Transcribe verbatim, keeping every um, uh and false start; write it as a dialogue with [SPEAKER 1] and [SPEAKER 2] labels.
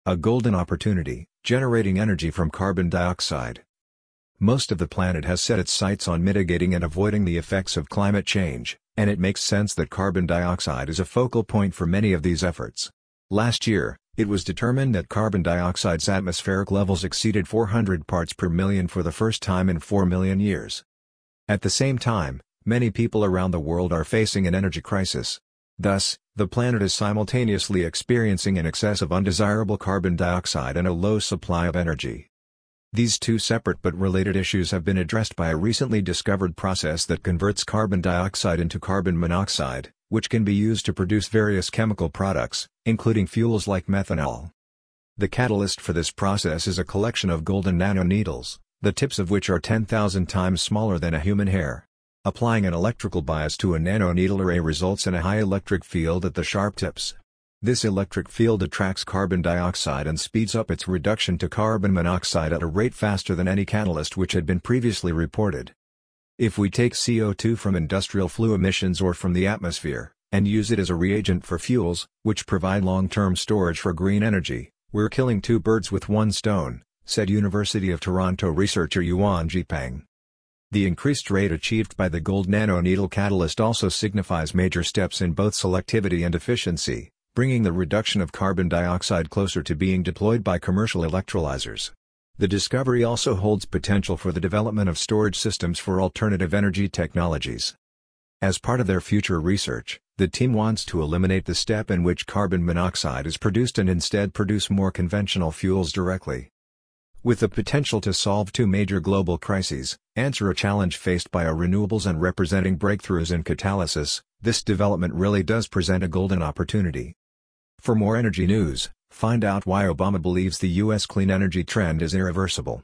[SPEAKER 1] A golden opportunity, generating energy from carbon dioxide. Most of the planet has set its sights on mitigating and avoiding the effects of climate change, and it makes sense that carbon dioxide is a focal point for many of these efforts. Last year, it was determined that carbon dioxide's atmospheric levels exceeded four hundred parts per million for the first time in four million years. At the same time, many people around the world are facing an energy crisis. Thus, the planet is simultaneously experiencing an excess of undesirable carbon dioxide and a low supply of energy. These two separate but related issues have been addressed by a recently discovered process that converts carbon dioxide into carbon monoxide, which can be used to produce various chemical products, including fuels like methanol. The catalyst for this process is a collection of golden nanoneedles, the tips of which are ten thousand times smaller than a human hair. Applying an electrical bias to a nanoneedle array results in a high electric field at the sharp tips. This electric field attracts carbon dioxide and speeds up its reduction to carbon monoxide at a rate faster than any catalyst which had been previously reported. If we take C O two from industrial flue emissions or from the atmosphere, and use it as a reagent for fuels, which provide long-term storage for green energy, we're killing two birds with one stone, said University of Toronto researcher Yuan Jipang. The increased rate achieved by the gold nanoneedle catalyst also signifies major steps in both selectivity and efficiency, bringing the reduction of carbon dioxide closer to being deployed by commercial electrolyzers. The discovery also holds potential for the development of storage systems for alternative energy technologies. As part of their future research, the team wants to eliminate the step in which carbon monoxide is produced and instead produce more conventional fuels directly. With the potential to solve two major global crises, answer a challenge faced by our renewables and representing breakthroughs in catalysis, this development really does present a golden opportunity. For more energy news, find out why Obama believes the U S clean energy trend is irreversible.